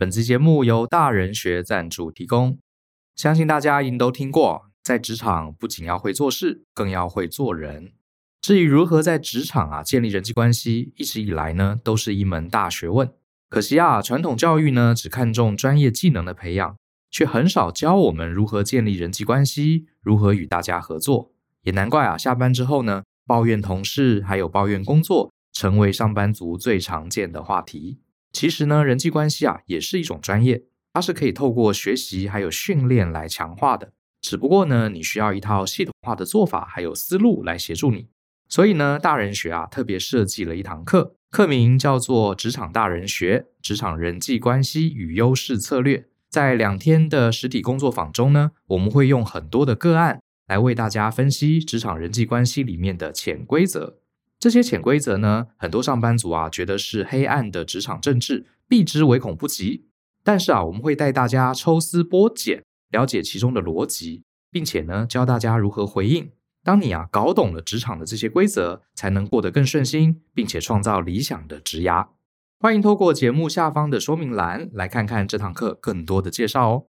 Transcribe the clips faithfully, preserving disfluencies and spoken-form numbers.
本期节目由大人学赞助提供。相信大家一定都听过，在职场不仅要会做事，更要会做人。至于如何在职场啊建立人际关系，一直以来呢都是一门大学问。可惜啊，传统教育呢只看重专业技能的培养，却很少教我们如何建立人际关系，如何与大家合作。也难怪啊，下班之后呢，抱怨同事还有抱怨工作，成为上班族最常见的话题。其实呢，人际关系啊也是一种专业，它是可以透过学习还有训练来强化的。只不过呢，你需要一套系统化的做法还有思路来协助你。所以呢，大人学啊特别设计了一堂课，课名叫做职场大人学，职场人际关系与优势策略。在两天的实体工作坊中呢，我们会用很多的个案来为大家分析职场人际关系里面的潜规则。这些潜规则呢，很多上班族啊觉得是黑暗的职场政治，避之唯恐不及。但是啊，我们会带大家抽丝剥茧，了解其中的逻辑，并且呢，教大家如何回应。当你啊搞懂了职场的这些规则，才能过得更顺心，并且创造理想的职涯。欢迎透过节目下方的说明栏来看看这堂课更多的介绍哦。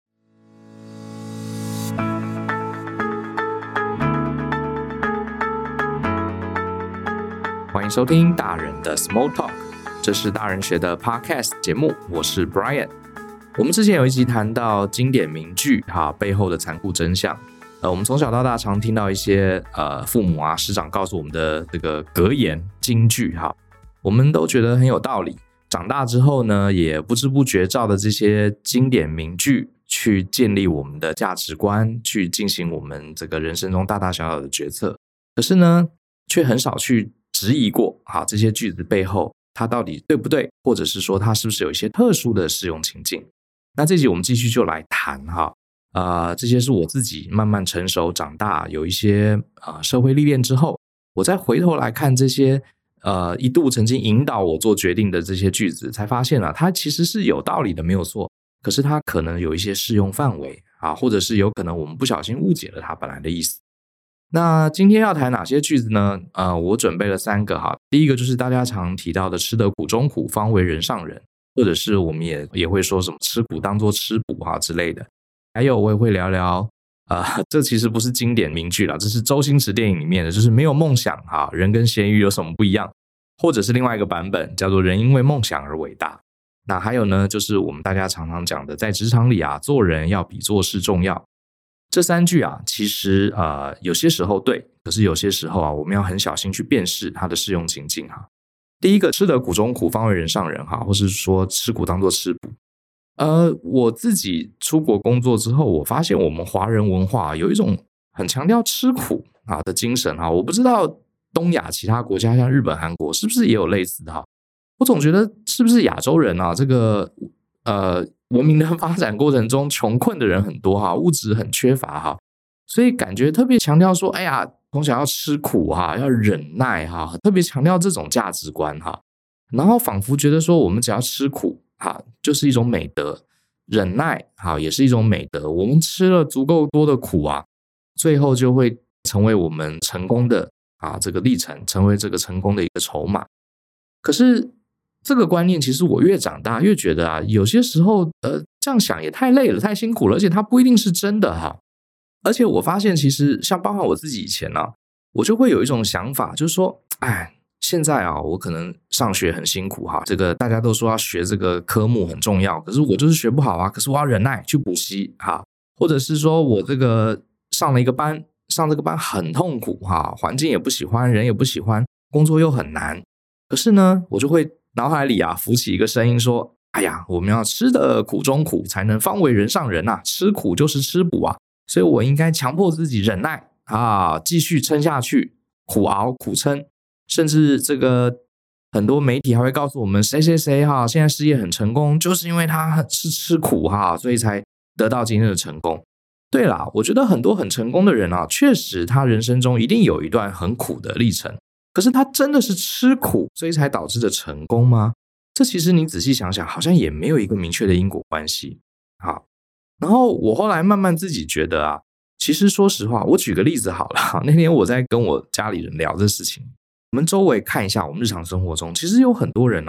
欢迎收听大人的 Small Talk， 这是大人学的 Podcast 节目，我是 Brian。 我们之前有一集谈到经典名句哈背后的残酷真相。呃，我们从小到大常听到一些呃父母啊师长告诉我们的这个格言金句哈，我们都觉得很有道理。长大之后呢，也不知不觉照着这些经典名句去建立我们的价值观，去进行我们这个人生中大大小小的决策。可是呢，却很少去质疑过好这些句子背后它到底对不对，或者是说它是不是有一些特殊的适用情境。那这集我们继续就来谈哈，呃，这些是我自己慢慢成熟长大，有一些呃社会历练之后，我再回头来看这些呃一度曾经引导我做决定的这些句子，才发现啊，它其实是有道理的，没有错。可是它可能有一些适用范围啊，或者是有可能我们不小心误解了它本来的意思。那今天要谈哪些句子呢？呃，我准备了三个哈。第一个就是大家常提到的吃得苦中苦，方为人上人，或者是我们也也会说什么吃苦当作吃补哈之类的。还有我也会聊聊呃，这其实不是经典名句啦，这是周星驰电影里面的，就是没有梦想哈，人跟咸鱼有什么不一样？或者是另外一个版本叫做人因为梦想而伟大。那还有呢，就是我们大家常常讲的，在职场里啊，做人要比做事重要。这三句啊，其实呃有些时候对，可是有些时候啊，我们要很小心去辨识它的适用情境哈。第一个，吃得苦中苦，方为人上人哈，或是说吃苦当作吃补。呃，我自己出国工作之后，我发现我们华人文化有一种很强调吃苦啊的精神哈。我不知道东亚其他国家像日本、韩国是不是也有类似的哈？我总觉得是不是亚洲人啊，这个呃。文明的发展过程中，穷困的人很多哈，物质很缺乏哈，所以感觉特别强调说，哎呀，从小要吃苦哈，要忍耐哈，特别强调这种价值观哈，然后仿佛觉得说，我们只要吃苦哈，就是一种美德，忍耐哈，也是一种美德。我们吃了足够多的苦啊，最后就会成为我们成功的啊这个历程，成为这个成功的一个筹码。可是这个观念其实我越长大越觉得啊，有些时候呃这样想也太累了，太辛苦了，而且它不一定是真的哈。而且我发现其实像包括我自己以前啊，我就会有一种想法，就是说哎，现在啊我可能上学很辛苦哈，这个大家都说要学这个科目很重要，可是我就是学不好啊，可是我要忍耐去补习哈，或者是说我这个上了一个班，上这个班很痛苦哈，环境也不喜欢，人也不喜欢，工作又很难，可是呢我就会脑海里啊浮起一个声音说，哎呀，我们要吃得苦中苦，才能方为人上人啊，吃苦就是吃补啊，所以我应该强迫自己忍耐啊，继续撑下去，苦熬苦撑。甚至这个很多媒体还会告诉我们，谁谁谁哈现在事业很成功，就是因为他是吃苦哈，所以才得到今天的成功。对啦，我觉得很多很成功的人啊，确实他人生中一定有一段很苦的历程，可是他真的是吃苦所以才导致的成功吗？这其实你仔细想想，好像也没有一个明确的因果关系。好，然后我后来慢慢自己觉得啊，其实说实话，我举个例子好了，那天我在跟我家里人聊这事情，我们周围看一下我们日常生活中，其实有很多人啊，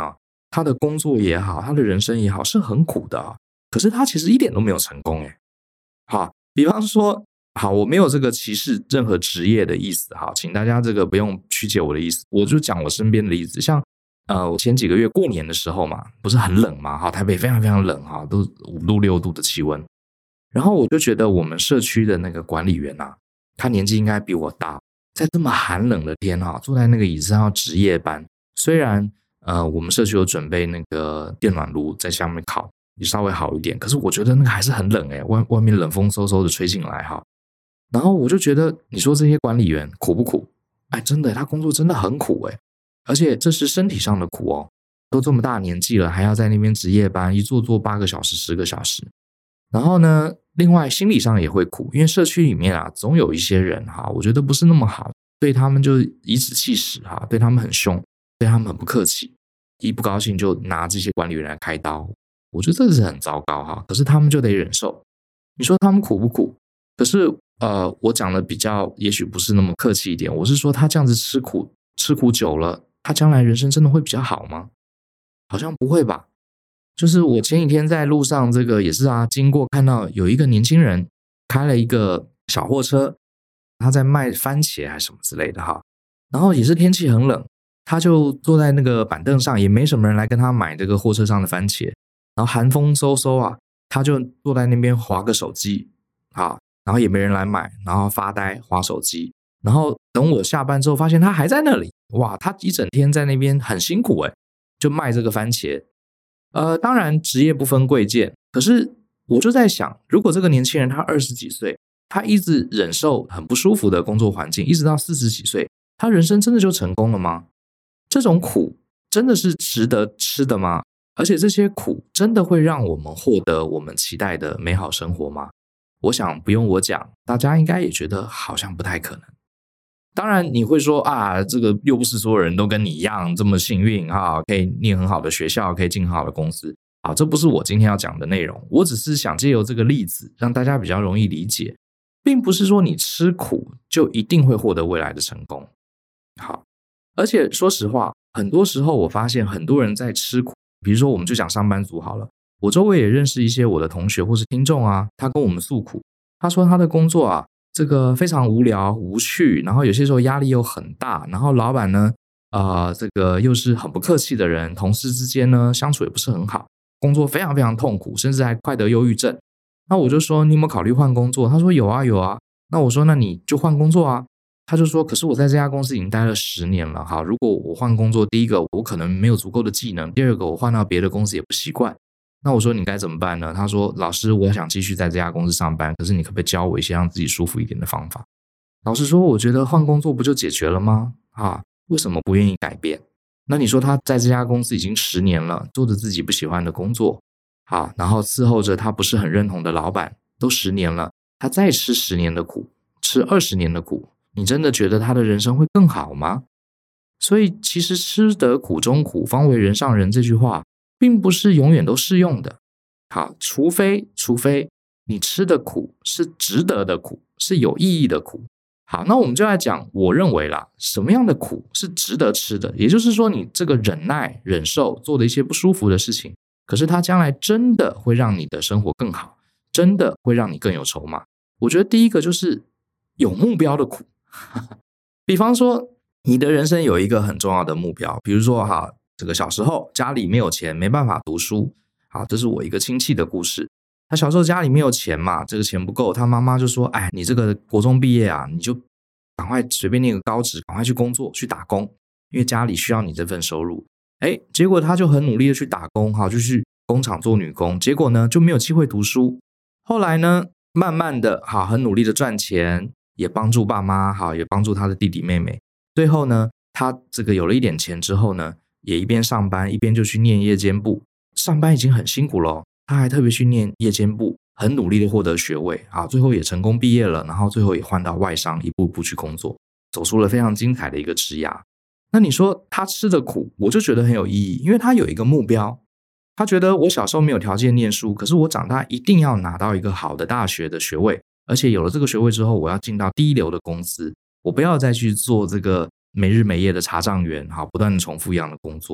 他的工作也好，他的人生也好，是很苦的啊。可是他其实一点都没有成功诶。好，比方说，好，我没有这个歧视任何职业的意思，好，请大家这个不用曲解我的意思，我就讲我身边的例子，像呃，我前几个月过年的时候嘛，不是很冷嘛，哈，台北非常非常冷哈，都五度六度的气温，然后我就觉得我们社区的那个管理员啊，他年纪应该比我大，在这么寒冷的天哈，坐在那个椅子上要值夜班，虽然呃我们社区有准备那个电暖炉在下面烤，也稍微好一点，可是我觉得那个还是很冷诶，外外面冷风嗖嗖的吹进来哈。然后我就觉得，你说这些管理员苦不苦？哎，真的，他工作真的很苦诶，而且这是身体上的苦哦，都这么大年纪了，还要在那边值夜班，一坐坐八个小时、十个小时。然后呢，另外心理上也会苦，因为社区里面啊，总有一些人哈，我觉得不是那么好，对他们就颐指气使哈，对他们很凶，对他们很不客气，一不高兴就拿这些管理员来开刀。我觉得这是很糟糕哈，可是他们就得忍受。你说他们苦不苦？可是呃，我讲的比较也许不是那么客气一点，我是说他这样子吃苦吃苦久了，他将来人生真的会比较好吗？好像不会吧。就是我前几天在路上这个也是啊，经过看到有一个年轻人开了一个小货车，他在卖番茄还是什么之类的哈，然后也是天气很冷，他就坐在那个板凳上，也没什么人来跟他买这个货车上的番茄，然后寒风嗖嗖啊，他就坐在那边滑个手机啊，然后也没人来买，然后发呆滑手机，然后等我下班之后发现他还在那里，哇，他一整天在那边很辛苦诶，就卖这个番茄。呃，当然职业不分贵贱，可是我就在想，如果这个年轻人他二十几岁，他一直忍受很不舒服的工作环境，一直到四十几岁，他人生真的就成功了吗？这种苦真的是值得吃的吗？而且这些苦真的会让我们获得我们期待的美好生活吗？我想不用我讲，大家应该也觉得好像不太可能。当然你会说啊，这个又不是所有人都跟你一样这么幸运啊，可以念很好的学校，可以进很好的公司啊，这不是我今天要讲的内容。我只是想借由这个例子让大家比较容易理解，并不是说你吃苦就一定会获得未来的成功。好，而且说实话，很多时候我发现很多人在吃苦，比如说我们就讲上班族好了，我周围也认识一些我的同学或是听众啊，他跟我们诉苦，他说他的工作啊这个非常无聊无趣，然后有些时候压力又很大，然后老板呢呃，这个又是很不客气的人，同事之间呢相处也不是很好，工作非常非常痛苦，甚至还快得忧郁症。那我就说你有没有考虑换工作？他说有啊有啊。那我说那你就换工作啊。他就说可是我在这家公司已经待了十年了，好，如果我换工作，第一个我可能没有足够的技能，第二个我换到别的公司也不习惯。那我说你该怎么办呢？他说老师，我想继续在这家公司上班，可是你可不可以教我一些让自己舒服一点的方法？老实说，我觉得换工作不就解决了吗？啊，为什么不愿意改变？那你说他在这家公司已经十年了，做着自己不喜欢的工作，啊，然后伺候着他不是很认同的老板，都十年了，他再吃十年的苦，吃二十年的苦，你真的觉得他的人生会更好吗？所以其实吃得苦中苦，方为人上人这句话并不是永远都适用的。好，除非除非你吃的苦是值得的苦，是有意义的苦。好，那我们就来讲，我认为啦，什么样的苦是值得吃的？也就是说，你这个忍耐、忍受做的一些不舒服的事情，可是它将来真的会让你的生活更好，真的会让你更有筹码。我觉得第一个就是有目标的苦。比方说，你的人生有一个很重要的目标，比如说哈，这个小时候家里没有钱，没办法读书。好，这是我一个亲戚的故事。他小时候家里没有钱嘛，这个钱不够，他妈妈就说，哎，你这个国中毕业啊，你就赶快随便念个高职，赶快去工作，去打工，因为家里需要你这份收入。哎，结果他就很努力的去打工，好，就去工厂做女工，结果呢就没有机会读书。后来呢，慢慢的好，很努力的赚钱，也帮助爸妈，好，也帮助他的弟弟妹妹。最后呢，他这个有了一点钱之后呢，也一边上班一边就去念夜间部。上班已经很辛苦了，他还特别去念夜间部，很努力的获得学位啊，最后也成功毕业了，然后最后也换到外商，一步一步去工作，走出了非常精彩的一个职涯。那你说他吃的苦，我就觉得很有意义，因为他有一个目标，他觉得我小时候没有条件念书，可是我长大一定要拿到一个好的大学的学位，而且有了这个学位之后，我要进到第一流的公司，我不要再去做这个没日没夜的查账员，好，不断的重复一样的工作。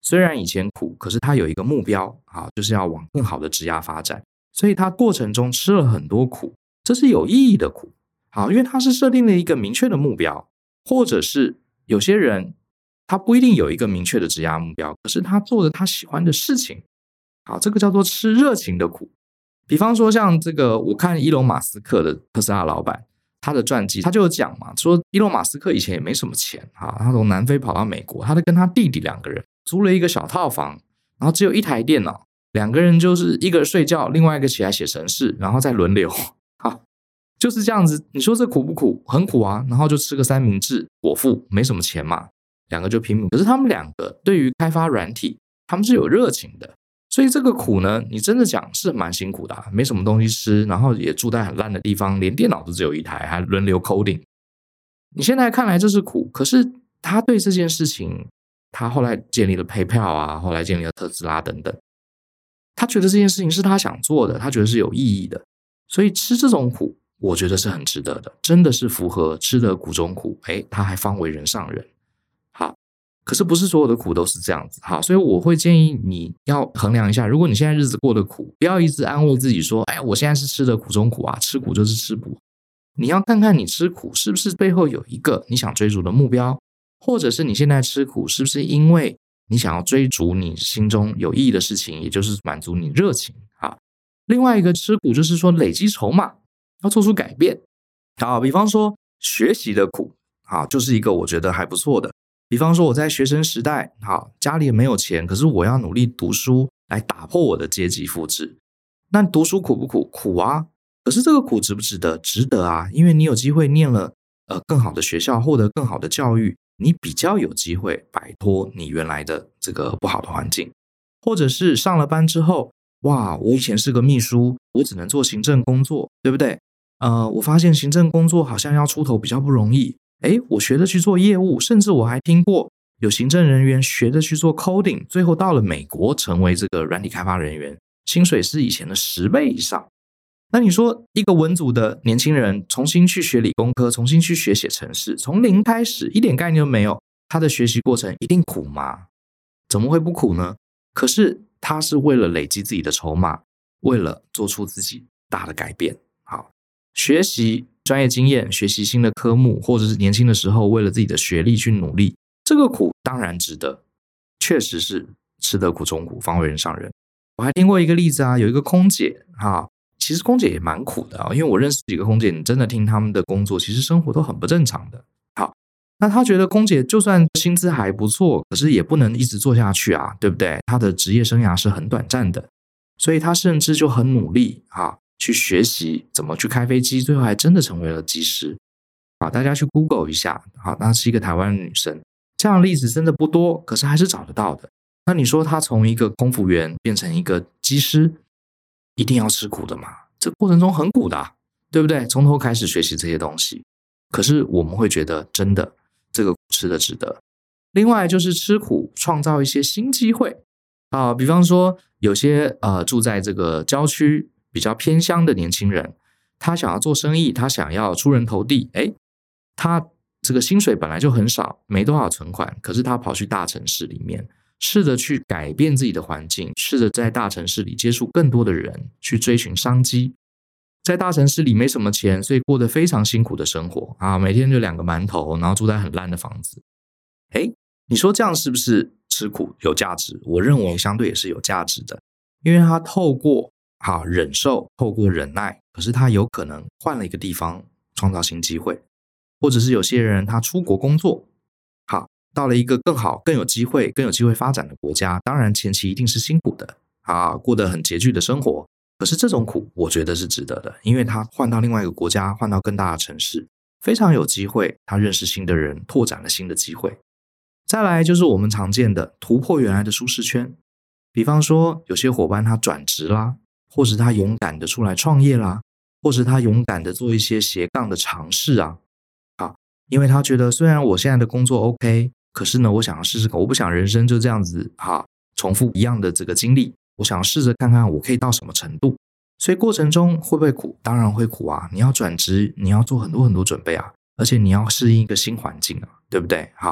虽然以前苦，可是他有一个目标啊，就是要往更好的职业发展，所以他过程中吃了很多苦，这是有意义的苦。好，因为他是设定了一个明确的目标，或者是有些人他不一定有一个明确的职业目标，可是他做着他喜欢的事情。好，这个叫做吃热情的苦。比方说像这个，我看伊隆马斯克的特斯拉老板，他的传记他就有讲嘛，说伊隆马斯克以前也没什么钱啊，他从南非跑到美国，他就跟他弟弟两个人租了一个小套房，然后只有一台电脑，两个人就是一个睡觉，另外一个起来写程式，然后再轮流。好，就是这样子。你说这苦不苦？很苦啊。然后就吃个三明治果腹，没什么钱嘛，两个就拼命。可是他们两个对于开发软体，他们是有热情的。所以这个苦呢，你真的讲是蛮辛苦的啊，没什么东西吃，然后也住在很烂的地方，连电脑都只有一台，还轮流 coding。你现在看来这是苦，可是他对这件事情，他后来建立了 PayPal 啊，后来建立了特斯拉等等，他觉得这件事情是他想做的，他觉得是有意义的，所以吃这种苦，我觉得是很值得的，真的是符合吃得苦中苦，诶，他还方为人上人。好。可是不是所有的苦都是这样子，好，所以我会建议你要衡量一下，如果你现在日子过得苦，不要一直安慰自己说，哎，我现在是吃的苦中苦啊，吃苦就是吃补。你要看看你吃苦是不是背后有一个你想追逐的目标，或者是你现在吃苦是不是因为你想要追逐你心中有意义的事情，也就是满足你热情啊。另外一个吃苦就是说累积筹码，要做出改变。好，比方说学习的苦，好，就是一个我觉得还不错的。比方说我在学生时代，好，家里也没有钱，可是我要努力读书来打破我的阶级复制。那读书苦不苦？苦啊。可是这个苦值不值得？值得啊，因为你有机会念了呃更好的学校，获得更好的教育，你比较有机会摆脱你原来的这个不好的环境。或者是上了班之后，哇，我以前是个秘书，我只能做行政工作，对不对？呃，我发现行政工作好像要出头比较不容易。诶，我学着去做业务，甚至我还听过有行政人员学着去做 coding， 最后到了美国成为这个软体开发人员，薪水是以前的十倍以上。那你说一个文组的年轻人重新去学理工科，重新去学写程式，从零开始，一点概念都没有，他的学习过程一定苦吗？怎么会不苦呢？可是他是为了累积自己的筹码，为了做出自己大的改变。好，学习专业经验，学习新的科目，或者是年轻的时候为了自己的学历去努力，这个苦当然值得，确实是吃得苦中苦，方为人上人。我还听过一个例子啊，有一个空姐哈，其实空姐也蛮苦的啊，因为我认识几个空姐，你真的听他们的工作，其实生活都很不正常的。好，那他觉得空姐就算薪资还不错，可是也不能一直做下去啊，对不对？他的职业生涯是很短暂的，所以他甚至就很努力啊。去学习怎么去开飞机，最后还真的成为了机师。好，大家去 Google 一下，好，那是一个台湾女生，这样的例子真的不多，可是还是找得到的。那你说她从一个空服员变成一个机师，一定要吃苦的嘛？这过程中很苦的啊，对不对？从头开始学习这些东西，可是我们会觉得真的这个苦吃的值得。另外就是吃苦创造一些新机会啊，比方说有些呃住在这个郊区比较偏乡的年轻人，他想要做生意，他想要出人头地，诶，他这个薪水本来就很少，没多少存款，可是他跑去大城市里面，试着去改变自己的环境，试着在大城市里接触更多的人，去追寻商机。在大城市里没什么钱，所以过得非常辛苦的生活啊，每天就两个馒头，然后住在很烂的房子。诶，你说这样是不是吃苦有价值？我认为相对也是有价值的，因为他透过好忍受，透过忍耐，可是他有可能换了一个地方创造新机会，或者是有些人他出国工作，好，到了一个更好更有机会更有机会发展的国家，当然前期一定是辛苦的啊，过得很拮据的生活，可是这种苦我觉得是值得的，因为他换到另外一个国家，换到更大的城市，非常有机会，他认识新的人，拓展了新的机会。再来就是我们常见的突破原来的舒适圈，比方说有些伙伴他转职啦，或是他勇敢的出来创业啦，或是他勇敢的做一些斜杠的尝试啊。好，因为他觉得虽然我现在的工作 OK， 可是呢我想要试试看，我不想人生就这样子哈重复一样的这个经历，我想要试着看看我可以到什么程度。所以过程中会不会苦？当然会苦啊，你要转职，你要做很多很多准备啊，而且你要适应一个新环境啊，对不对？好，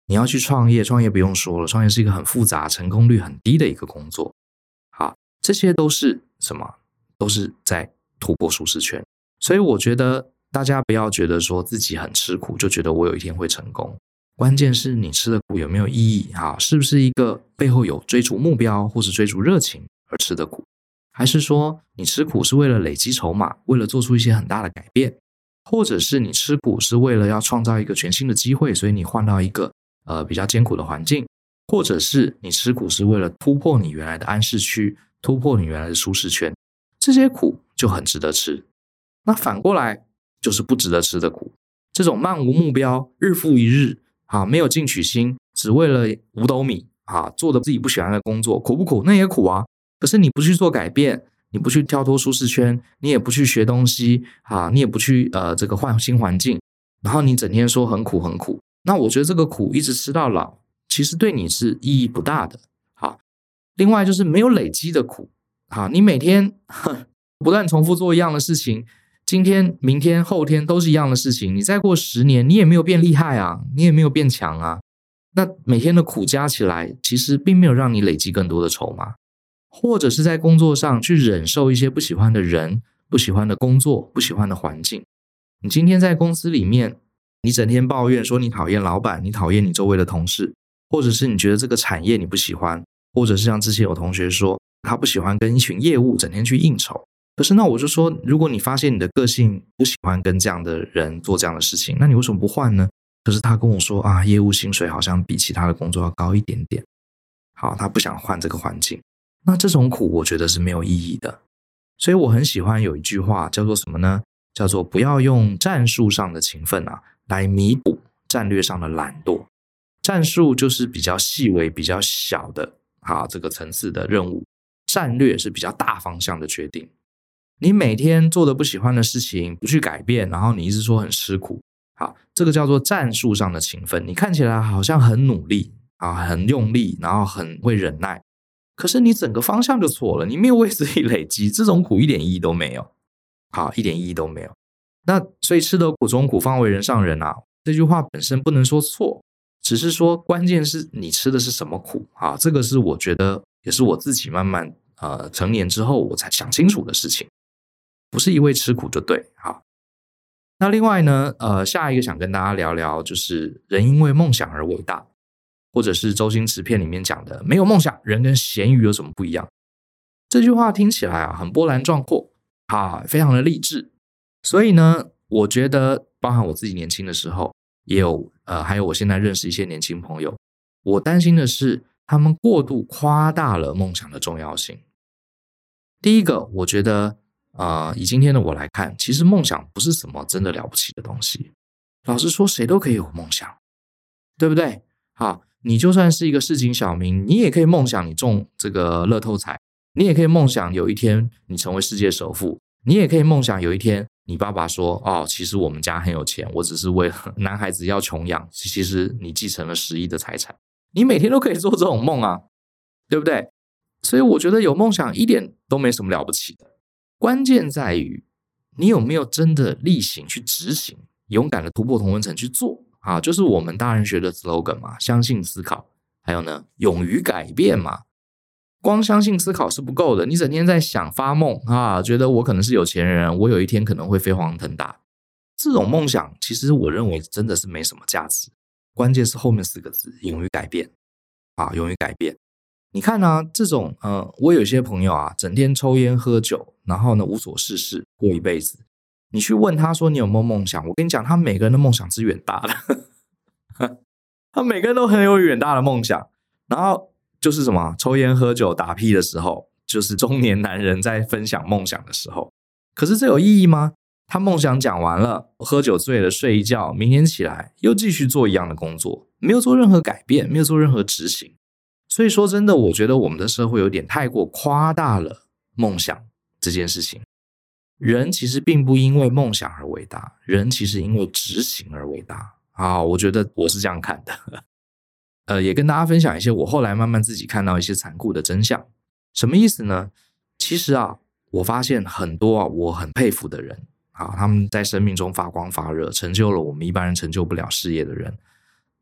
你要去创业，创业不用说了，创业是一个很复杂、成功率很低的一个工作。好，这些都是什么？都是在突破舒适圈。所以我觉得大家不要觉得说自己很吃苦，就觉得我有一天会成功。关键是你吃的苦有没有意义啊？是不是一个背后有追逐目标或是追逐热情而吃的苦？还是说你吃苦是为了累积筹码，为了做出一些很大的改变？或者是你吃苦是为了要创造一个全新的机会，所以你换到一个呃比较艰苦的环境？或者是你吃苦是为了突破你原来的安适区，突破你原来的舒适圈？这些苦就很值得吃。那反过来就是不值得吃的苦，这种漫无目标，日复一日啊，没有进取心，只为了五斗米啊，做的自己不喜欢的工作，苦不苦？那也苦啊。可是你不去做改变，你不去跳脱舒适圈，你也不去学东西啊，你也不去呃这个换新环境，然后你整天说很苦很苦，那我觉得这个苦一直吃到老，其实对你是意义不大的。好，另外就是没有累积的苦。好，你每天不断重复做一样的事情，今天、明天、后天都是一样的事情，你再过十年，你也没有变厉害啊，你也没有变强啊。那每天的苦加起来，其实并没有让你累积更多的筹码，或者是在工作上去忍受一些不喜欢的人、不喜欢的工作、不喜欢的环境。你今天在公司里面，你整天抱怨说你讨厌老板，你讨厌你周围的同事，或者是你觉得这个产业你不喜欢，或者是像之前有同学说他不喜欢跟一群业务整天去应酬。可是那我就说，如果你发现你的个性不喜欢跟这样的人做这样的事情，那你为什么不换呢？可是他跟我说啊，业务薪水好像比其他的工作要高一点点。好，他不想换这个环境。那这种苦我觉得是没有意义的。所以我很喜欢有一句话叫做什么呢？叫做不要用战术上的勤奋啊来弥补战略上的懒惰。战术就是比较细微比较小的啊这个层次的任务，战略是比较大方向的决定。你每天做的不喜欢的事情不去改变，然后你一直说很吃苦，好，这个叫做战术上的勤奋。你看起来好像很努力啊，很用力，然后很会忍耐，可是你整个方向就错了，你没有为自己累积，这种苦一点意义都没有。好，一点意义都没有。那所以吃得苦中苦，方为人上人啊，这句话本身不能说错，只是说关键是你吃的是什么苦啊，这个是我觉得也是我自己慢慢呃成年之后我才想清楚的事情，不是一味吃苦就对。好，那另外呢，呃，下一个想跟大家聊聊，就是人因为梦想而伟大，或者是周星驰片里面讲的，没有梦想，人跟咸鱼有什么不一样？这句话听起来啊，很波澜壮阔啊，非常的励志。所以呢，我觉得包含我自己年轻的时候，也有呃，还有我现在认识一些年轻朋友，我担心的是他们过度夸大了梦想的重要性。第一个，我觉得呃，以今天的我来看，其实梦想不是什么真的了不起的东西。老实说，谁都可以有梦想，对不对？好，你就算是一个市井小民，你也可以梦想你中这个乐透彩，你也可以梦想有一天你成为世界首富，你也可以梦想有一天你爸爸说，哦，其实我们家很有钱，我只是为了男孩子要穷养，其实你继承了十亿的财产，你每天都可以做这种梦啊，对不对？所以我觉得有梦想一点都没什么了不起的，关键在于你有没有真的力行去执行，勇敢的突破同温层去做啊，就是我们大人学的 slogan 嘛，相信思考，还有呢，勇于改变嘛。光相信思考是不够的，你整天在想发梦啊，觉得我可能是有钱人，我有一天可能会飞黄腾达，这种梦想其实我认为真的是没什么价值。关键是后面四个字，勇于改变啊，勇于改变。你看啊，这种呃，我有些朋友啊，整天抽烟喝酒，然后呢无所事事过一辈子。你去问他说你有没有梦想，我跟你讲，他每个人的梦想是远大的，他每个人都很有远大的梦想。然后就是什么，抽烟喝酒打屁的时候，就是中年男人在分享梦想的时候。可是这有意义吗？他梦想讲完了，喝酒醉了睡一觉，明天起来又继续做一样的工作，没有做任何改变，没有做任何执行。所以说真的，我觉得我们的社会有点太过夸大了梦想这件事情。人其实并不因为梦想而伟大，人其实因为执行而伟大啊，我觉得我是这样看的。呃，也跟大家分享一些我后来慢慢自己看到一些残酷的真相。什么意思呢？其实啊，我发现很多啊我很佩服的人啊，他们在生命中发光发热，成就了我们一般人成就不了事业的人，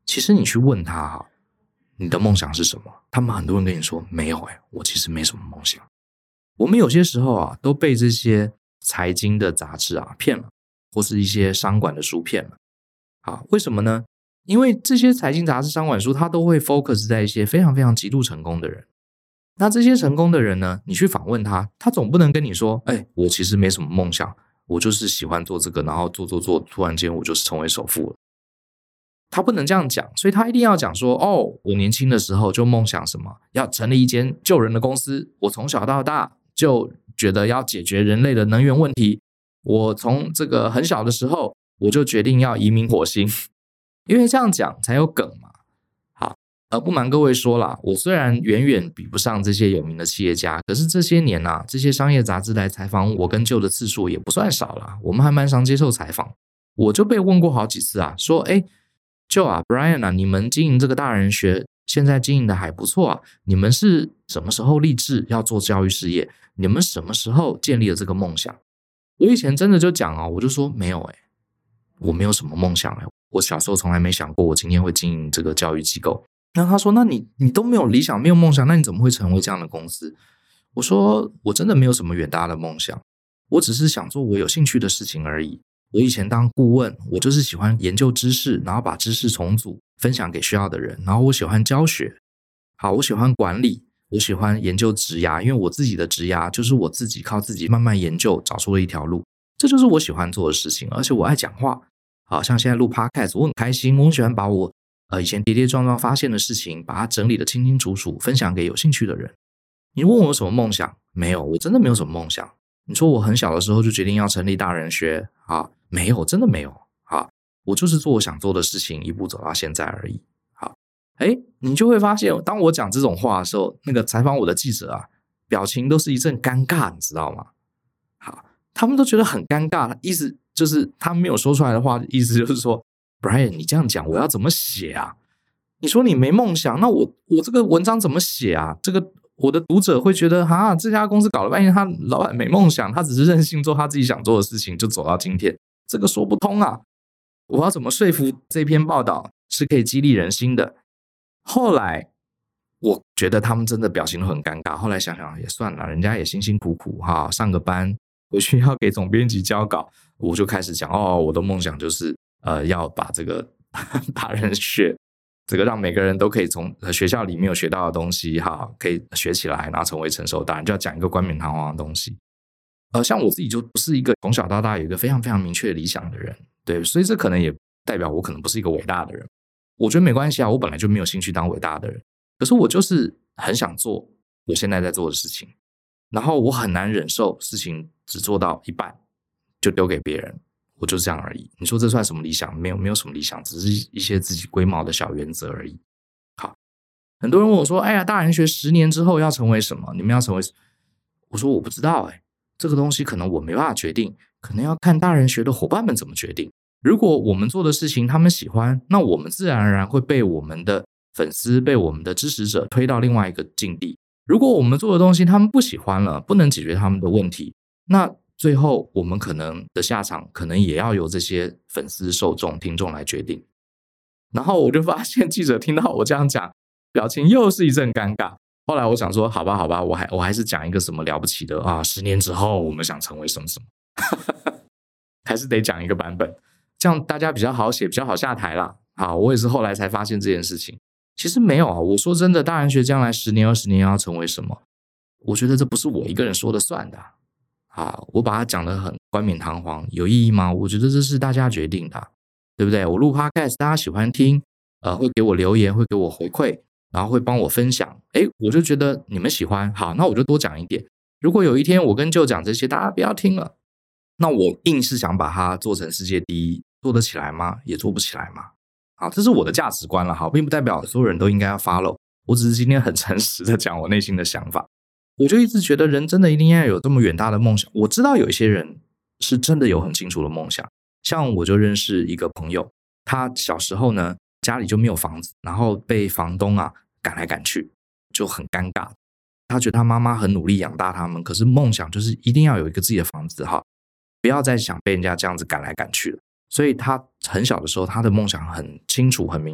其实你去问他哈，你的梦想是什么？他们很多人跟你说没有诶，我其实没什么梦想。我们有些时候啊，都被这些财经的杂志啊骗了，或是一些商管的书骗了。好，为什么呢？因为这些财经杂志、商管书，它都会 focus 在一些非常非常极度成功的人。那这些成功的人呢，你去访问他，他总不能跟你说，哎，我其实没什么梦想，我就是喜欢做这个，然后做做做，突然间我就是成为首富了。他不能这样讲，所以他一定要讲说，哦，我年轻的时候就梦想什么，要成立一间救人的公司，我从小到大就觉得要解决人类的能源问题，我从这个很小的时候我就决定要移民火星，因为这样讲才有梗嘛。好，呃，不瞒各位说啦，我虽然远远比不上这些有名的企业家，可是这些年啊，这些商业杂志来采访我跟舅的次数也不算少啦，我们还蛮常接受采访。我就被问过好几次啊，说，诶舅啊 Brian 啊，你们经营这个大人学现在经营的还不错啊，你们是什么时候立志要做教育事业？你们什么时候建立了这个梦想？我以前真的就讲啊，我就说没有诶、欸、我没有什么梦想诶、欸、我小时候从来没想过我今天会经营这个教育机构。那他说，那你你都没有理想没有梦想，那你怎么会成为这样的公司？我说我真的没有什么远大的梦想，我只是想做我有兴趣的事情而已。我以前当顾问，我就是喜欢研究知识，然后把知识重组分享给需要的人，然后我喜欢教学，好，我喜欢管理，我喜欢研究职涯，因为我自己的职涯就是我自己靠自己慢慢研究找出了一条路，这就是我喜欢做的事情。而且我爱讲话，好像现在录 podcast 我很开心，我很喜欢把我呃以前跌跌撞撞发现的事情把它整理得清清楚楚，分享给有兴趣的人。你问我有什么梦想？没有，我真的没有什么梦想。你说我很小的时候就决定要成立大人学啊？没有，真的没有啊！我就是做我想做的事情，一步走到现在而已。好，哎，你就会发现，当我讲这种话的时候，那个采访我的记者啊，表情都是一阵尴尬，你知道吗？好，他们都觉得很尴尬，意思就是他们没有说出来的话，意思就是说 ，Brian， 你这样讲，我要怎么写啊？你说你没梦想，那我我这个文章怎么写啊？这个。我的读者会觉得哈，这家公司搞了半天他老板没梦想，他只是任性做他自己想做的事情就走到今天，这个说不通啊。我要怎么说服这篇报道是可以激励人心的？后来我觉得他们真的表情都很尴尬，后来想想也算了，人家也辛辛苦苦哈，上个班回去要给总编辑交稿，我就开始讲哦，我的梦想就是呃要把这个大人学这个让每个人都可以从学校里面有学到的东西哈，可以学起来，然后成为成熟大人，就要讲一个冠冕堂皇的东西。呃，像我自己就不是一个从小到大有一个非常非常明确的理想的人，对，所以这可能也代表我可能不是一个伟大的人。我觉得没关系啊，我本来就没有兴趣当伟大的人，可是我就是很想做我现在在做的事情，然后我很难忍受事情只做到一半就丢给别人。我就这样而已，你说这算什么理想？没有，没有什么理想，只是一些自己龟毛的小原则而已。好，很多人问我说：“哎呀，大人学十年之后要成为什么？你们要成为？”我说：“我不知道、欸，哎，这个东西可能我没办法决定，可能要看大人学的伙伴们怎么决定。如果我们做的事情他们喜欢，那我们自然而然会被我们的粉丝、被我们的支持者推到另外一个境地。如果我们做的东西他们不喜欢了，不能解决他们的问题，那……”最后我们可能的下场可能也要由这些粉丝受众听众来决定。然后我就发现记者听到我这样讲表情又是一阵尴尬。后来我想说好吧好吧，我还我还是讲一个什么了不起的啊，十年之后我们想成为什么什么还是得讲一个版本，这样大家比较好写，比较好下台啦。好，我也是后来才发现这件事情其实没有啊。我说真的，大人学将来十年二十年要成为什么，我觉得这不是我一个人说了算的啊，我把它讲得很冠冕堂皇，有意义吗？我觉得这是大家决定的，对不对？我录 podcast 大家喜欢听，呃，会给我留言，会给我回馈，然后会帮我分享，诶，我就觉得你们喜欢，好，那我就多讲一点。如果有一天我跟舅讲这些大家不要听了，那我硬是想把它做成世界第一，做得起来吗？也做不起来嘛。好，这是我的价值观了，好，并不代表所有人都应该要 follow， 我只是今天很诚实的讲我内心的想法。我就一直觉得人真的一定要有这么远大的梦想。我知道有一些人是真的有很清楚的梦想，像我就认识一个朋友，他小时候呢家里就没有房子，然后被房东啊赶来赶去，就很尴尬。他觉得他妈妈很努力养大他们，可是梦想就是一定要有一个自己的房子哈，不要再想被人家这样子赶来赶去了。所以他很小的时候他的梦想很清楚很明确，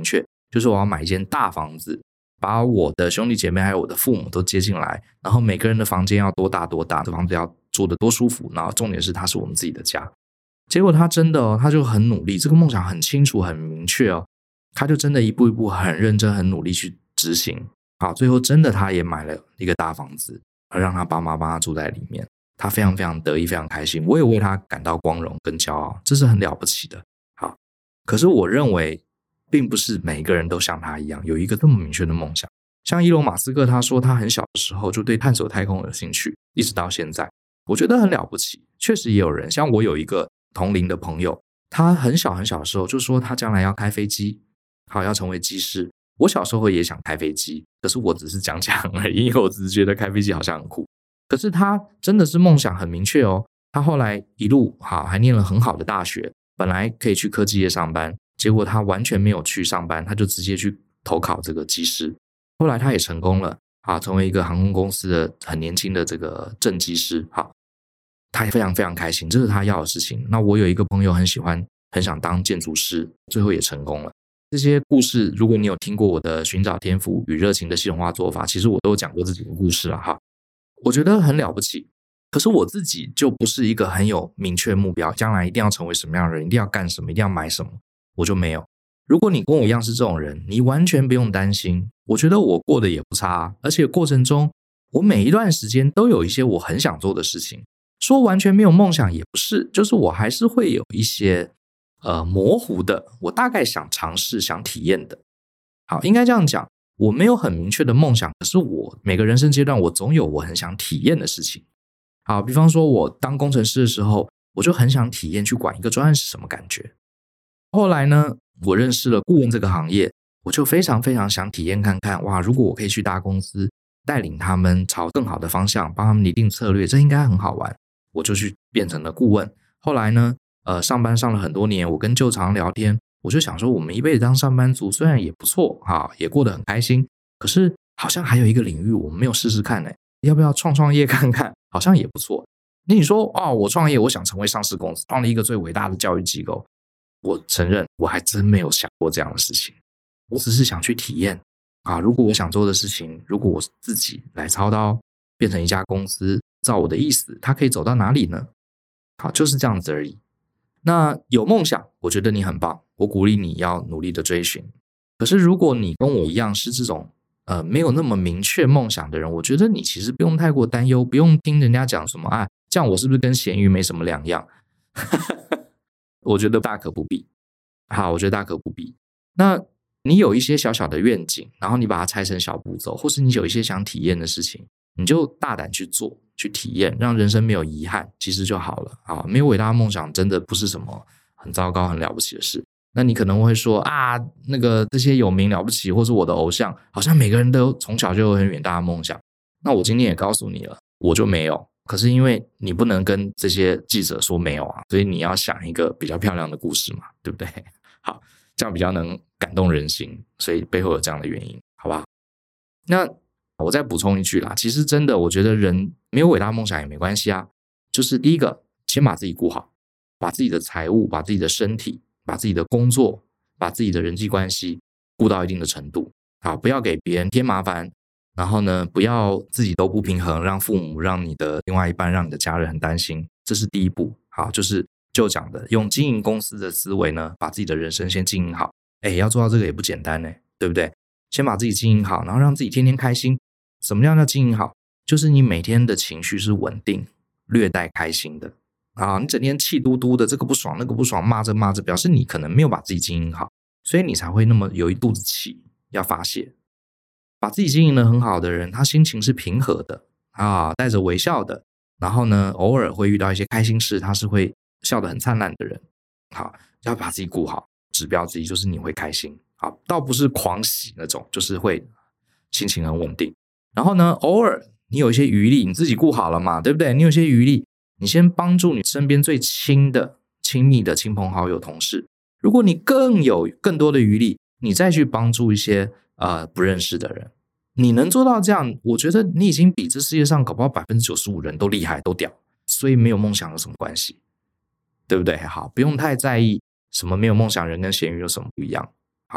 就是我要买一间大房子，把我的兄弟姐妹还有我的父母都接进来，然后每个人的房间要多大多大，这房子要住得多舒服，然后重点是它是我们自己的家。结果他真的哦，他就很努力，这个梦想很清楚很明确哦，他就真的一步一步很认真很努力去执行。好，最后真的他也买了一个大房子，让他爸妈帮他住在里面，他非常非常得意非常开心，我也为他感到光荣跟骄傲，这是很了不起的。好，可是我认为并不是每个人都像他一样有一个这么明确的梦想。像伊隆马斯克他说他很小的时候就对探索太空有兴趣，一直到现在，我觉得很了不起。确实也有人，像我有一个同龄的朋友，他很小很小的时候就说他将来要开飞机，好，要成为机师。我小时候也想开飞机，可是我只是讲讲而已，因为我只是觉得开飞机好像很酷。可是他真的是梦想很明确哦，他后来一路好还念了很好的大学，本来可以去科技业上班，结果他完全没有去上班，他就直接去投考这个机师。后来他也成功了，好，成为一个航空公司的很年轻的这个正机师，好，他也非常非常开心，这是他要的事情。那我有一个朋友很喜欢很想当建筑师，最后也成功了。这些故事如果你有听过我的寻找天赋与热情的系统化做法，其实我都有讲过这几个故事了哈，我觉得很了不起。可是我自己就不是一个很有明确目标，将来一定要成为什么样的人，一定要干什么，一定要买什么，我就没有。如果你跟我一样是这种人，你完全不用担心，我觉得我过得也不差，而且过程中我每一段时间都有一些我很想做的事情，说完全没有梦想也不是，就是我还是会有一些呃模糊的，我大概想尝试想体验的。好，应该这样讲，我没有很明确的梦想，可是我每个人生阶段我总有我很想体验的事情。好，比方说我当工程师的时候，我就很想体验去管一个专案是什么感觉。后来呢，我认识了顾问这个行业，我就非常非常想体验看看，哇，如果我可以去大公司带领他们朝更好的方向，帮他们拟定策略，这应该很好玩，我就去变成了顾问。后来呢呃，上班上了很多年，我跟旧常聊天，我就想说我们一辈子当上班族虽然也不错哈，也过得很开心，可是好像还有一个领域我们没有试试看耶，要不要创创业看看，好像也不错。那你说哦，我创业我想成为上市公司，创立一个最伟大的教育机构，我承认我还真没有想过这样的事情，我只是想去体验啊，如果我想做的事情，如果我自己来操刀变成一家公司，照我的意思它可以走到哪里呢？好，就是这样子而已。那有梦想，我觉得你很棒，我鼓励你要努力的追寻。可是如果你跟我一样是这种呃没有那么明确梦想的人，我觉得你其实不用太过担忧，不用听人家讲什么啊，这样我是不是跟咸鱼没什么两样？我觉得大可不必。好，我觉得大可不必。那你有一些小小的愿景，然后你把它拆成小步骤，或是你有一些想体验的事情，你就大胆去做去体验，让人生没有遗憾，其实就好了。好，没有伟大的梦想真的不是什么很糟糕很了不起的事。那你可能会说啊，那个这些有名了不起或是我的偶像，好像每个人都从小就有很远大的梦想。那我今天也告诉你了，我就没有。可是因为你不能跟这些记者说没有啊，所以你要想一个比较漂亮的故事嘛，对不对？好，这样比较能感动人心，所以背后有这样的原因，好不好？那我再补充一句啦，其实真的我觉得人没有伟大梦想也没关系啊，就是第一个先把自己顾好，把自己的财务，把自己的身体，把自己的工作，把自己的人际关系顾到一定的程度，好，不要给别人添麻烦，然后呢不要自己都不平衡，让父母让你的另外一半让你的家人很担心，这是第一步。好，就是就讲的用经营公司的思维呢，把自己的人生先经营好。诶，要做到这个也不简单呢，对不对？先把自己经营好，然后让自己天天开心。什么样叫经营好？就是你每天的情绪是稳定略带开心的啊，你整天气嘟嘟的，这个不爽那个不爽，骂着骂着，表示你可能没有把自己经营好，所以你才会那么有一肚子气要发泄。把自己经营得很好的人，他心情是平和的啊，带着微笑的，然后呢偶尔会遇到一些开心事，他是会笑得很灿烂的人。好，要把自己顾好，指标之一就是你会开心。好，倒不是狂喜那种，就是会心情很稳定。然后呢偶尔你有一些余力，你自己顾好了嘛，对不对？你有些余力，你先帮助你身边最亲的亲密的亲朋好友同事，如果你更有更多的余力，你再去帮助一些呃不认识的人，你能做到这样，我觉得你已经比这世界上搞不好 百分之九十五 人都厉害都屌。所以没有梦想有什么关系，对不对？好，不用太在意什么没有梦想人跟咸鱼有什么不一样。好，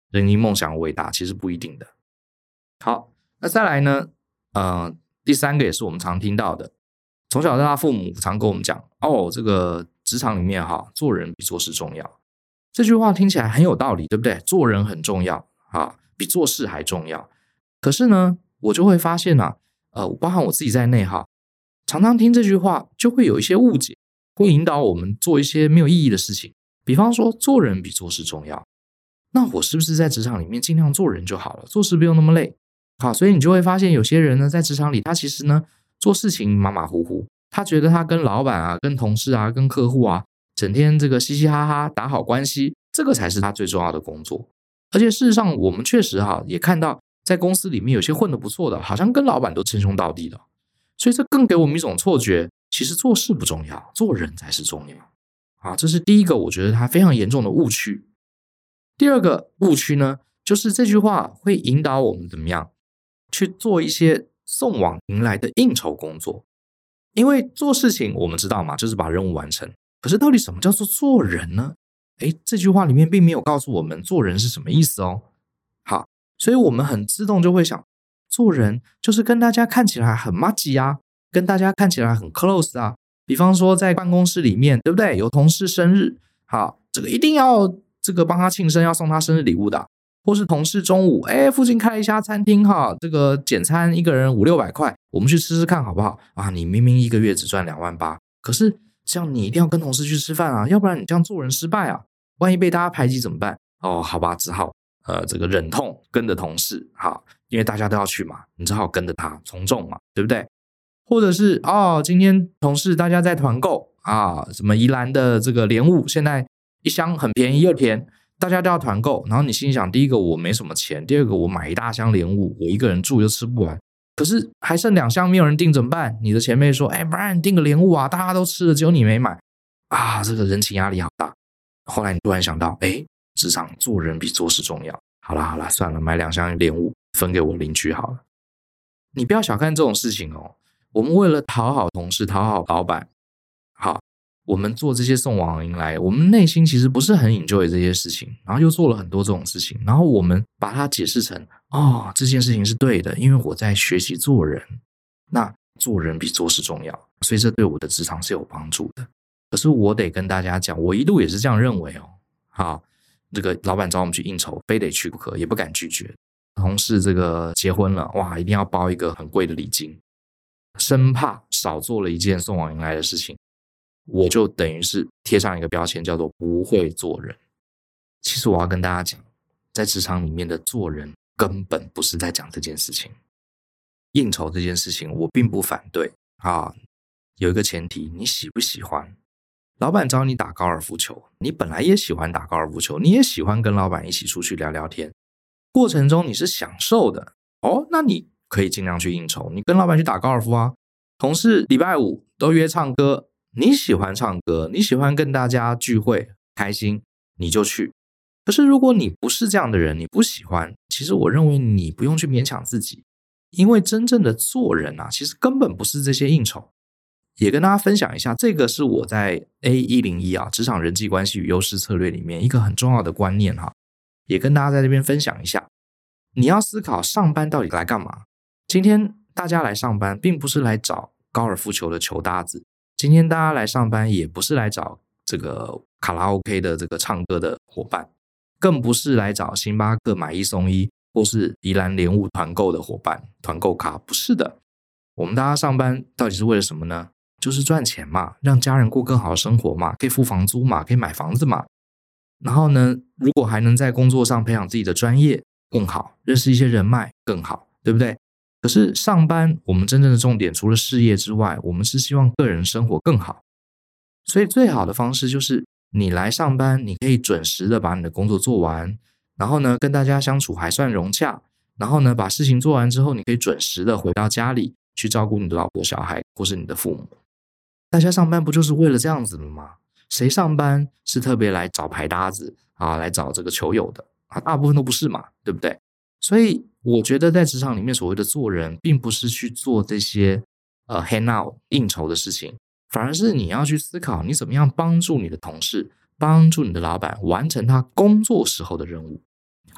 人因梦想伟大，其实不一定的。好，那再来呢，呃，第三个也是我们常听到的，从小到大父母常跟我们讲，哦，这个职场里面哈，做人比做事重要。这句话听起来很有道理，对不对？做人很重要啊，比做事还重要。可是呢，我就会发现啊，呃，包含我自己在内哈，常常听这句话就会有一些误解，会引导我们做一些没有意义的事情。比方说，做人比做事重要，那我是不是在职场里面尽量做人就好了，做事不用那么累？好，所以你就会发现有些人呢，在职场里他其实呢做事情马马虎虎，他觉得他跟老板啊、跟同事啊、跟客户啊，整天这个嘻嘻哈哈打好关系，这个才是他最重要的工作。而且事实上我们确实哈也看到在公司里面有些混得不错的，好像跟老板都称兄道弟的，所以这更给我们一种错觉，其实做事不重要，做人才是重要啊。这是第一个我觉得他非常严重的误区。第二个误区呢，就是这句话会引导我们怎么样去做一些送往迎来的应酬工作。因为做事情我们知道嘛，就是把任务完成，可是到底什么叫做做人呢？诶，这句话里面并没有告诉我们做人是什么意思哦。好，所以我们很自动就会想，做人就是跟大家看起来很麻吉啊，跟大家看起来很 close 啊。比方说在办公室里面，对不对？有同事生日，好，这个一定要这个帮他庆生，要送他生日礼物的。或是同事中午，哎，附近开了一家餐厅哈，这个简餐一个人五六百块，我们去吃吃看好不好？啊，你明明一个月只赚两万八，可是这样你一定要跟同事去吃饭啊，要不然你这样做人失败啊，万一被大家排挤怎么办？哦，好吧，只好呃这个忍痛跟着同事，好，因为大家都要去嘛，你只好跟着他从众嘛，对不对？或者是哦，今天同事大家在团购啊，什么宜兰的这个莲雾，现在一箱很便宜又甜。大家都要团购，然后你心想，第一个我没什么钱，第二个我买一大箱莲雾，我一个人住就吃不完，可是还剩两箱没有人订怎么办？你的前辈说，哎，不然你订个莲雾啊，大家都吃了，只有你没买啊，这个人情压力好大。后来你突然想到，哎，职场做人比做事重要，好啦好啦，算了，买两箱莲雾分给我邻居好了。你不要小看这种事情哦，我们为了讨好同事，讨好老板，好，我们做这些送往迎来，我们内心其实不是很 enjoy 这些事情，然后又做了很多这种事情，然后我们把它解释成，哦，这件事情是对的，因为我在学习做人，那做人比做事重要，所以这对我的职场是有帮助的。可是我得跟大家讲，我一度也是这样认为哦。好，这个老板找我们去应酬，非得去不可，也不敢拒绝。同事这个结婚了，哇，一定要包一个很贵的礼金，生怕少做了一件送往迎来的事情，我就等于是贴上一个标签，叫做不会做人。其实我要跟大家讲，在职场里面的做人根本不是在讲这件事情。应酬这件事情我并不反对啊，有一个前提，你喜不喜欢？老板找你打高尔夫球，你本来也喜欢打高尔夫球，你也喜欢跟老板一起出去聊聊天，过程中你是享受的哦，那你可以尽量去应酬，你跟老板去打高尔夫啊。同事礼拜五都约唱歌，你喜欢唱歌，你喜欢跟大家聚会开心，你就去。可是如果你不是这样的人，你不喜欢，其实我认为你不用去勉强自己，因为真正的做人啊，其实根本不是这些应酬。也跟大家分享一下，这个是我在 A 一零一 啊职场人际关系与优势策略里面一个很重要的观念哈，也跟大家在这边分享一下。你要思考上班到底来干嘛？今天大家来上班并不是来找高尔夫球的球搭子，今天大家来上班也不是来找这个卡拉 OK 的这个唱歌的伙伴，更不是来找星巴克买一送一或是宜兰莲雾团购的伙伴，团购卡，不是的。我们大家上班到底是为了什么呢？就是赚钱嘛，让家人过更好的生活嘛，可以付房租嘛，可以买房子嘛。然后呢，如果还能在工作上培养自己的专业更好，认识一些人脉更好，对不对？可是上班我们真正的重点除了事业之外，我们是希望个人生活更好。所以最好的方式就是你来上班，你可以准时的把你的工作做完，然后呢跟大家相处还算融洽，然后呢把事情做完之后，你可以准时的回到家里去照顾你的老婆小孩或是你的父母。大家上班不就是为了这样子的吗？谁上班是特别来找牌搭子啊，来找这个球友的啊？大部分都不是嘛，对不对？所以我觉得在职场里面所谓的做人，并不是去做这些呃 hang out 应酬的事情，反而是你要去思考你怎么样帮助你的同事，帮助你的老板完成他工作时候的任务。好，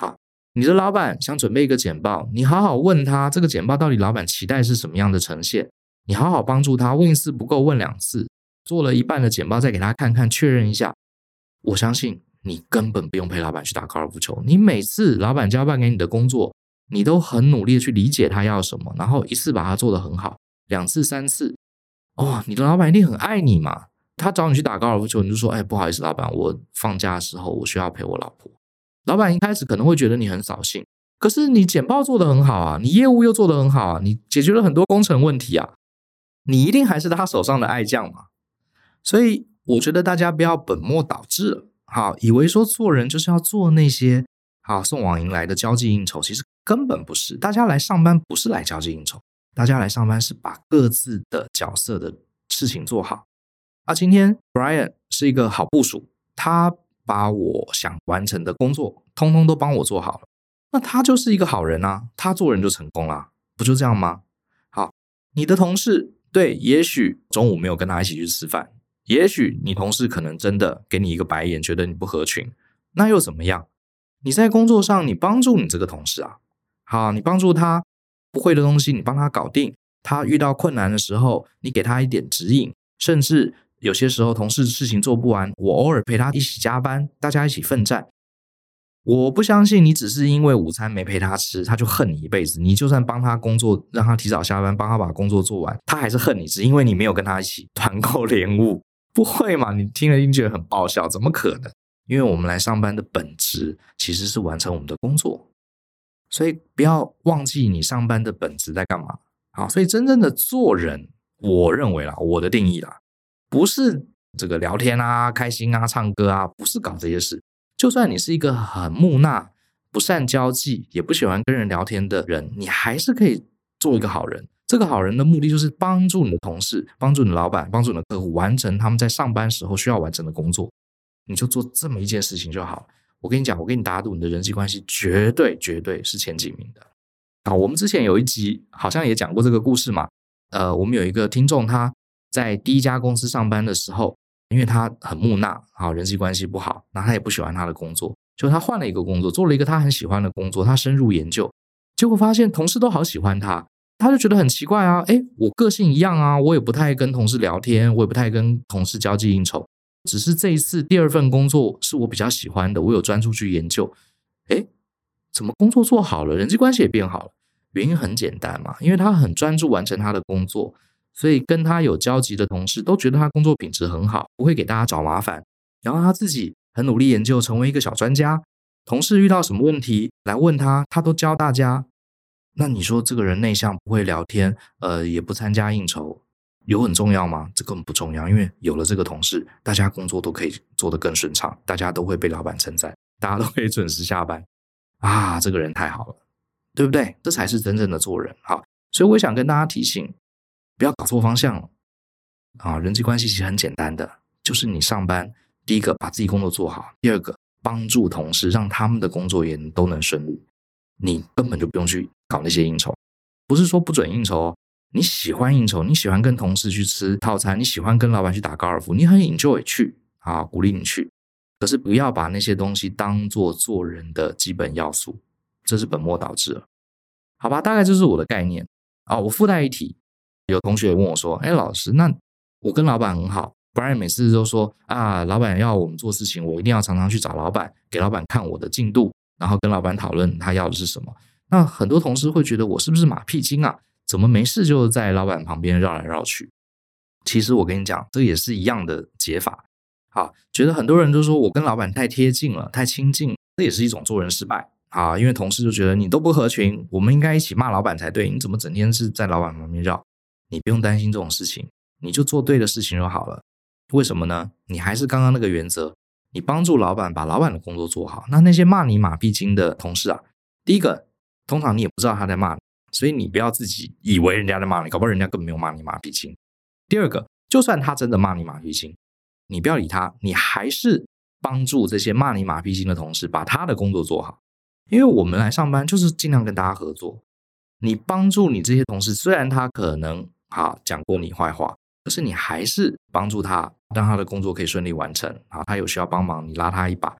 你的老板想准备一个简报，你好好问他这个简报到底老板期待是什么样的呈现，你好好帮助他，问一次不够问两次，做了一半的简报再给他看看确认一下，我相信你根本不用陪老板去打高尔夫球，你每次老板交办给你的工作，你都很努力的去理解他要什么，然后一次把它做得很好，两次三次，哦，你的老板一定很爱你嘛，他找你去打高尔夫球，你就说，哎，不好意思老板，我放假的时候我需要陪我老婆。老板一开始可能会觉得你很扫兴，可是你简报做得很好啊，你业务又做得很好啊，你解决了很多工程问题啊，你一定还是他手上的爱将嘛。所以我觉得大家不要本末倒置了，好，以为说做人就是要做那些好送往迎来的交际应酬，其实根本不是。大家来上班不是来交际应酬，大家来上班是把各自的角色的事情做好。啊，今天 Brian 是一个好部属，他把我想完成的工作通通都帮我做好了，那他就是一个好人啊，他做人就成功啦，不就这样吗？好，你的同事，对，也许中午没有跟他一起去吃饭，也许你同事可能真的给你一个白眼，觉得你不合群，那又怎么样？你在工作上你帮助你这个同事啊，好，你帮助他不会的东西你帮他搞定，他遇到困难的时候你给他一点指引，甚至有些时候同事事情做不完，我偶尔陪他一起加班，大家一起奋战。我不相信你只是因为午餐没陪他吃他就恨你一辈子，你就算帮他工作让他提早下班，帮他把工作做完，他还是恨你，只因为你没有跟他一起团购莲雾。不会嘛，你听了一定觉得很爆笑，怎么可能？因为我们来上班的本质其实是完成我们的工作，所以不要忘记你上班的本质在干嘛。好，所以真正的做人，我认为啦，我的定义啦，不是这个聊天啊开心啊唱歌啊，不是搞这些事。就算你是一个很木讷不善交际也不喜欢跟人聊天的人，你还是可以做一个好人。这个好人的目的就是帮助你的同事，帮助你的老板，帮助你的客户完成他们在上班时候需要完成的工作，你就做这么一件事情就好。我跟你讲，我跟你打赌，你的人际关系绝对绝对是前几名的。好，我们之前有一集好像也讲过这个故事嘛。呃，我们有一个听众，他在第一家公司上班的时候，因为他很木讷，好，人际关系不好，那他也不喜欢他的工作，就他换了一个工作，做了一个他很喜欢的工作，他深入研究，结果发现同事都好喜欢他，他就觉得很奇怪啊，诶，我个性一样啊，我也不太跟同事聊天，我也不太跟同事交际应酬，只是这一次第二份工作是我比较喜欢的，我有专注去研究，诶，怎么工作做好了，人际关系也变好了？原因很简单嘛，因为他很专注完成他的工作，所以跟他有交集的同事都觉得他工作品质很好，不会给大家找麻烦，然后他自己很努力研究，成为一个小专家，同事遇到什么问题来问他，他都教大家。那你说这个人内向不会聊天，呃，也不参加应酬，有很重要吗？这根本不重要，因为有了这个同事，大家工作都可以做得更顺畅，大家都会被老板称赞，大家都可以准时下班啊，这个人太好了，对不对？这才是真正的做人。好，所以我想跟大家提醒，不要搞错方向了啊！人际关系其实很简单的，就是你上班，第一个把自己工作做好，第二个帮助同事，让他们的工作也都能顺利。你根本就不用去搞那些应酬，不是说不准应酬哦，你喜欢应酬，你喜欢跟同事去吃套餐，你喜欢跟老板去打高尔夫，你很 enjoy 去啊，鼓励你去，可是不要把那些东西当作做人的基本要素，这是本末倒置了。好吧，大概这是我的概念啊。我附带一提，有同学问我说，哎，老师，那我跟老板很好，不然每次都说啊，老板要我们做事情，我一定要常常去找老板，给老板看我的进度，然后跟老板讨论他要的是什么。那很多同事会觉得我是不是马屁精啊？怎么没事就在老板旁边绕来绕去？其实我跟你讲，这也是一样的解法。好，觉得很多人都说我跟老板太贴近了，太亲近，这也是一种做人失败。好，因为同事就觉得你都不合群，我们应该一起骂老板才对，你怎么整天是在老板旁边绕？你不用担心这种事情，你就做对的事情就好了。为什么呢？你还是刚刚那个原则，你帮助老板把老板的工作做好。那那些骂你马屁精的同事啊，第一个，通常你也不知道他在骂你，所以你不要自己以为人家在骂你，搞不好人家根本没有骂你马屁精。第二个，就算他真的骂你马屁精，你不要理他，你还是帮助这些骂你马屁精的同事把他的工作做好。因为我们来上班就是尽量跟大家合作，你帮助你这些同事，虽然他可能好讲过你坏话，可是你还是帮助他，让他的工作可以顺利完成。好，他有需要帮忙，你拉他一把。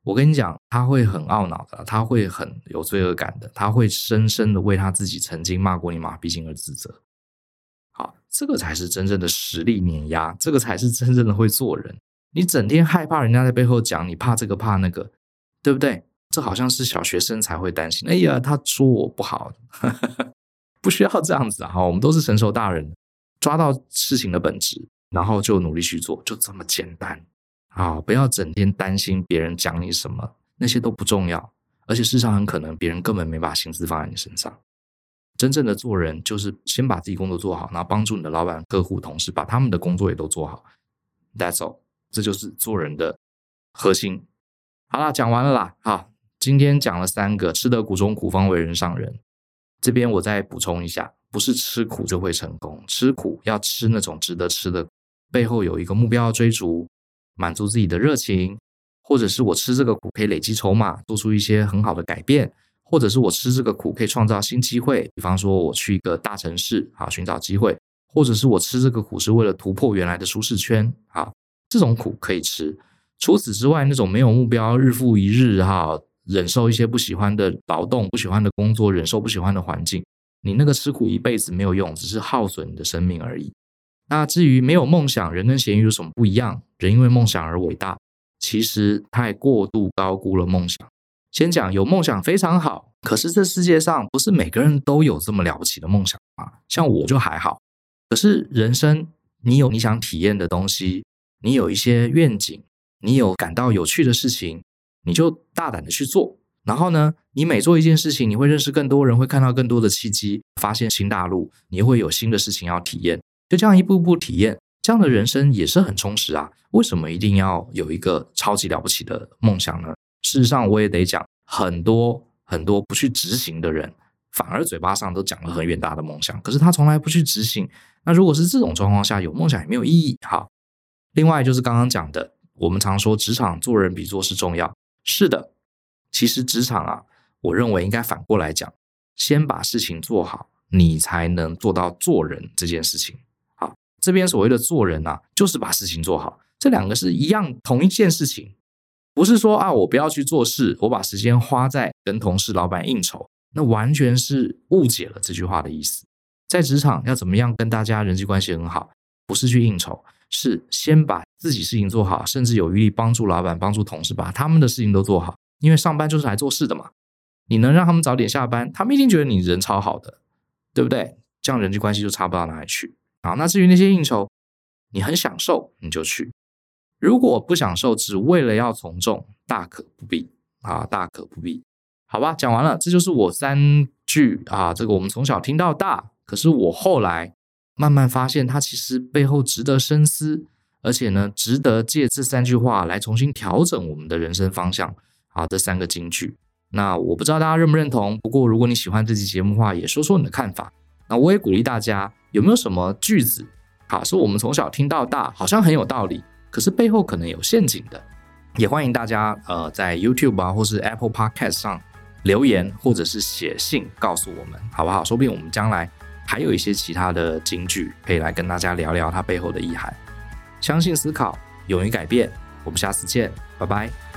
我跟你讲，他会很懊恼的，他会很有罪恶感的，他会深深的为他自己曾经骂过你马屁精而自责。好，这个才是真正的实力碾压，这个才是真正的会做人。你整天害怕人家在背后讲你怕这个怕那个，对不对？这好像是小学生才会担心，哎呀他说我不好不需要这样子啊，我们都是成熟大人，抓到事情的本质，然后就努力去做，就这么简单啊！不要整天担心别人讲你什么，那些都不重要，而且事实上很可能别人根本没把心思放在你身上。真正的做人就是先把自己工作做好，然后帮助你的老板、客户、同事把他们的工作也都做好。That's all， 这就是做人的核心。好啦，讲完了啦。好，今天讲了三个，吃得苦中苦，方为人上人。这边我再补充一下，不是吃苦就会成功，吃苦要吃那种值得吃的，背后有一个目标要追逐，满足自己的热情，或者是我吃这个苦可以累积筹码，做出一些很好的改变，或者是我吃这个苦可以创造新机会，比方说我去一个大城市啊寻找机会，或者是我吃这个苦是为了突破原来的舒适圈啊，这种苦可以吃。除此之外，那种没有目标，日复一日哈，忍受一些不喜欢的劳动，不喜欢的工作，忍受不喜欢的环境，你那个吃苦一辈子没有用，只是耗损你的生命而已。那至于没有梦想，人跟咸鱼有什么不一样？人因为梦想而伟大，其实太过度高估了梦想。先讲有梦想非常好，可是这世界上不是每个人都有这么了不起的梦想啊，像我就还好。可是人生，你有你想体验的东西，你有一些愿景，你有感到有趣的事情，你就大胆的去做。然后呢，你每做一件事情，你会认识更多人，会看到更多的契机，发现新大陆，你会有新的事情要体验。就这样一步步体验，这样的人生也是很充实啊。为什么一定要有一个超级了不起的梦想呢？事实上我也得讲，很多很多不去执行的人，反而嘴巴上都讲了很远大的梦想，可是他从来不去执行。那如果是这种状况下，有梦想也没有意义。好，另外就是刚刚讲的，我们常说职场做人比做事重要。是的，其实职场啊，我认为应该反过来讲，先把事情做好，你才能做到做人这件事情。好，这边所谓的做人啊，就是把事情做好，这两个是一样同一件事情。不是说啊，我不要去做事，我把时间花在跟同事、老板应酬，那完全是误解了这句话的意思。在职场要怎么样跟大家人际关系很好，不是去应酬，是先把自己事情做好，甚至有余力帮助老板、帮助同事把他们的事情都做好。因为上班就是来做事的嘛，你能让他们早点下班，他们一定觉得你人超好的，对不对？这样人际关系就差不到哪里去。好，那至于那些应酬，你很享受你就去，如果不享受，只为了要从众，大可不必啊，大可不必。好吧，讲完了，这就是我三句啊，这个我们从小听到大，可是我后来慢慢发现，它其实背后值得深思，而且呢，值得借这三句话来重新调整我们的人生方向。好，这三个金句，那我不知道大家认不认同，不过如果你喜欢这期节目的话，也说说你的看法。那我也鼓励大家，有没有什么句子，好，是我们从小听到大，好像很有道理，可是背后可能有陷阱的，也欢迎大家呃在 YouTube 啊或是 Apple Podcast 上留言，或者是写信告诉我们，好不好？说不定我们将来还有一些其他的金句可以来跟大家聊聊它背后的意涵。相信思考，勇于改变，我们下次见，拜拜。